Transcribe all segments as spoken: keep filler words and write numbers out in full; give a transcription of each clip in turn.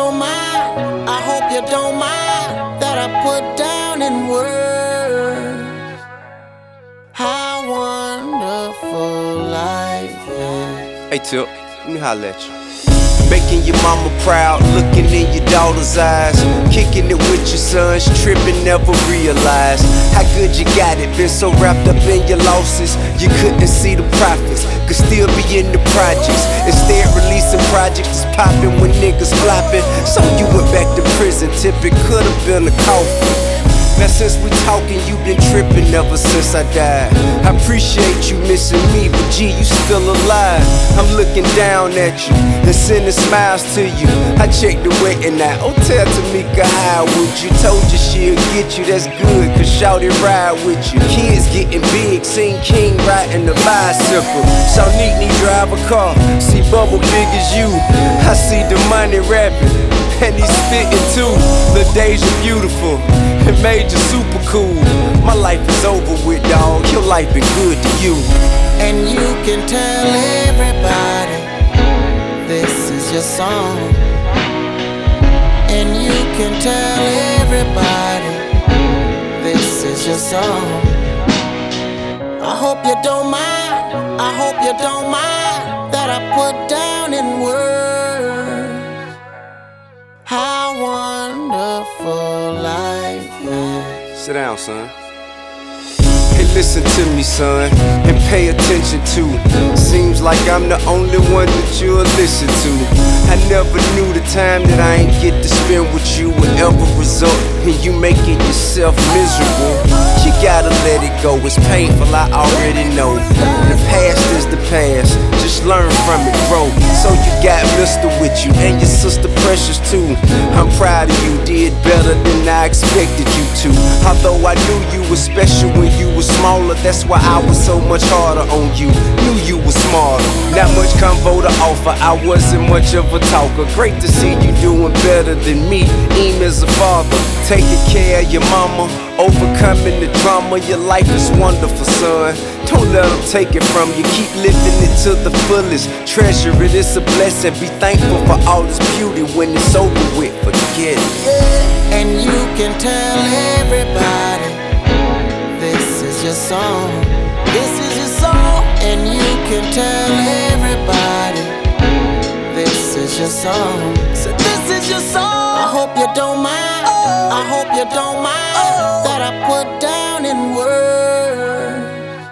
don't mind, I hope you don't mind that I put down in words how wonderful life is. Hey Tip, let me holler at you. Making your mama proud, looking in your daughter's eyes, kicking it with your sons, tripping, never realized how good you got it. Been so wrapped up in your losses, you couldn't see the profits. Could still be in the projects, instead releasing projects is popping when niggas flopping. So you went back to prison, Tip, it could've been a coffin. Now since we talking, you been tripping ever since I died. I appreciate you missing me, but gee, you still alive. I'm looking down at you and sending smiles to you. I checked the waiting out. Oh, tell Tamika how would you? Told you she'll get you, that's good, cause shawty ride with you. Kids getting big, seen King riding the bicycle. Saw Neatly drive a car, see Bubble big as you. I see the money rapping, and he's spitting too. Lil Deja beautiful, it made you super cool. My life is over with, dog. Your life been good to you. And you can tell everybody this is your song. And you can tell everybody this is your song. I hope you don't mind, I hope you don't mind that I put down in words how wonderful life is. Sit down, son. Hey, listen to me, son, and pay attention to. Seems like I'm the only one that you'll listen to. I never knew the time that I ain't get to spend with you would ever result in you making yourself miserable. You gotta let it go, it's painful, I already know. The past is the past, just learn from it, bro. So you got Mister with you, and your sister Precious too. I'm proud of you, did better than I expected you to. Although I knew you were special when you were smaller, that's why I was so much harder on you. Knew you were smarter, not much convo to offer, I wasn't much of a talker. Great to see you doing better than me, Eem as a father, taking care of your mama, overcoming the drama. Your life is wonderful, son. Don't let them take it from you. Keep living it to the fullest. Treasure it, it's a blessing. Be thankful for all this beauty. When it's over with, forget it. Yeah. And you can tell everybody this is your song. This is your song. And you can tell everybody this is your song. So this is your song. I hope you don't mind, I hope you don't mind that I put down in words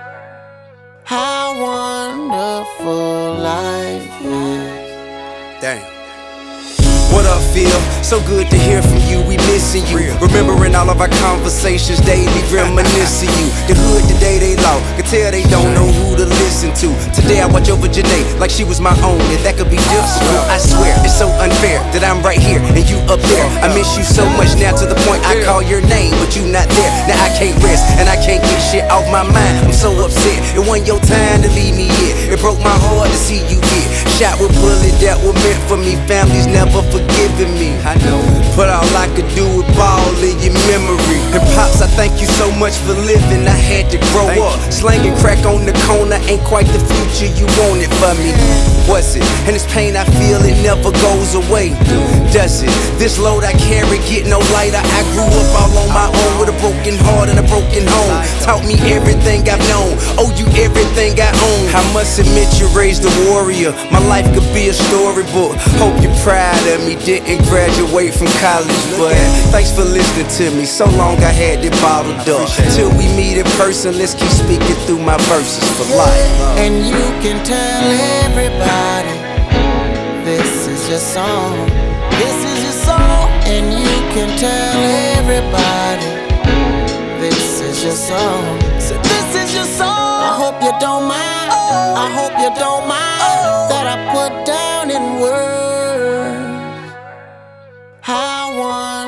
how wonderful life is. Damn. What up, Phil? So good to hear from you, we missing you. Remembering all of our conversations daily, reminiscing you. The hood today they lost, can tell they don't know who to listen to. Today I watch over Janae like she was my own, and that could be difficult. I swear, it's so unfair that I'm right here and you up there. I miss you so much now to the point I call your name, but you not there. Now I can't rest, and I can't get shit off my mind. I'm so upset, it wasn't your time to leave me yet. It broke my heart to see you get shot with bullet that were meant for me. Families never forgiving me, I know, but all I could do was ball in your memory. And Pops, I thank you so much for living. I had to grow up, slanging crack on the corner ain't quite the future you wanted for me, was it? And this pain I feel, it never goes away, does it? This load I carry get no lighter. I grew up all on my own with a broken heart and a broken home. Taught me everything I've known, owe you everything I own. I must admit you raised a warrior. My life could be a storybook. Hope you're proud of me. Didn't graduate from college, but thanks for listening to me. So long I had it bottled up. Till we meet in person, let's keep speaking through my verses for life. And you can tell everybody this is your song. This is your song. And you can tell everybody this is your song. So this is your song. I hope you don't mind, I hope you don't mind that I put down in words how one